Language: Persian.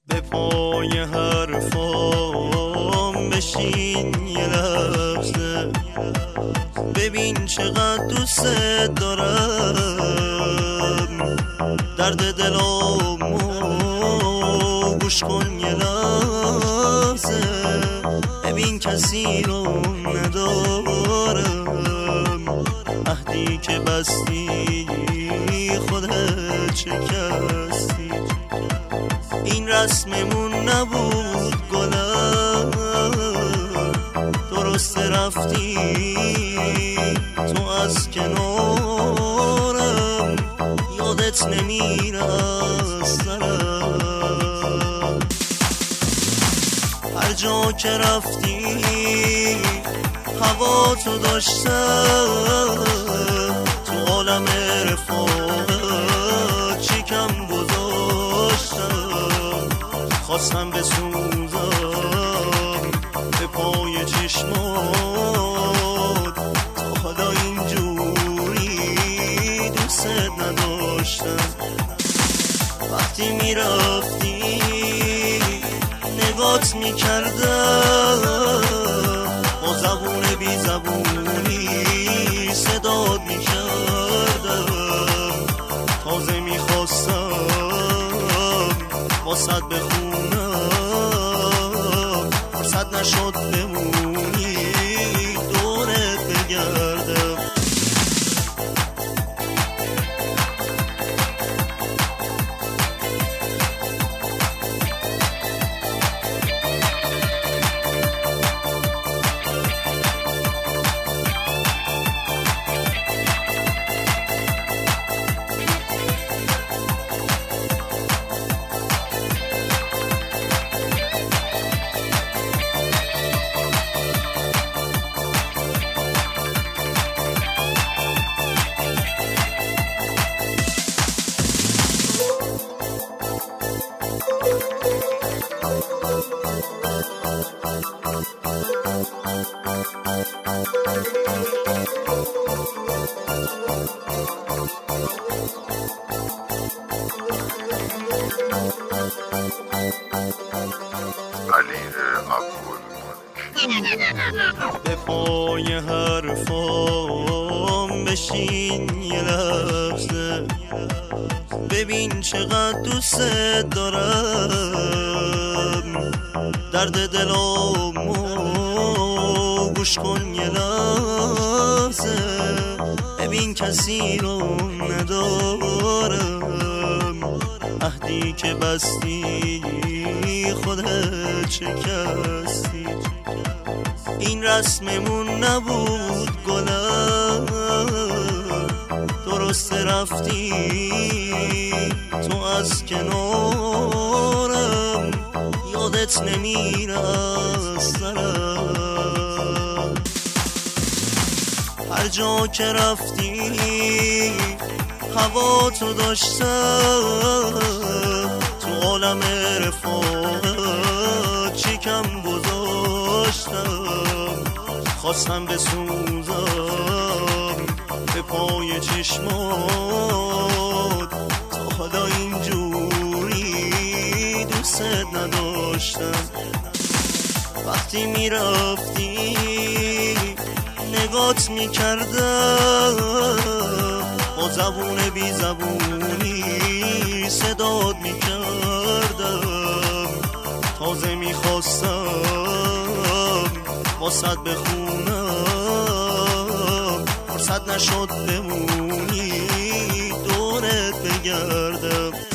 به پای حرفام بشین یه لحظه، ببین چقدر دوست دارم، درد دلامو گوش کن یه لحظه، ببین کسی رو ندارم، عهدی که بستی خودت شکستی، این رسممون نبود گلم، درست رفتی تو از کنارم، یادت نمیره از سرم، هر جا که رفتی هوا تو داشتم، تو عالم رفاقت چیکم گذاشتم، خواستم بسوزم به پای چشمات، تا حالا اینجوری دوست نداشتم، وقتی میرفتی نگات میکردم، با زبون بی زبونی صدات میکردم، تازه میخواستم واسد بخونم، فرصت نشد بمونی دورت بگردم. به پای حرفام بشین یه لحظه، ببین چقدر دوست دارم، درد دلامو گوش کن یه لحظه، ببین کسی رو ندارم، عهدی که بستی خودت شکستی، این رسممون نبود گلم، درست رفتی تو از کنارم، یادت نمیره از سرم، هر جا که رفتی هوا تو داشتم، تو عالم رفاقت چیکم گذاشتم، خواستم بسوزم به پای چشمات، تا حالا اینجوری دوست نداشتم، وقتی میرفتی نگات میکردم، با زبون بی زبونی صدات میکردم، تازه میخواستم واسد بخونم، فرصت نشد بمونی دورت بگردم.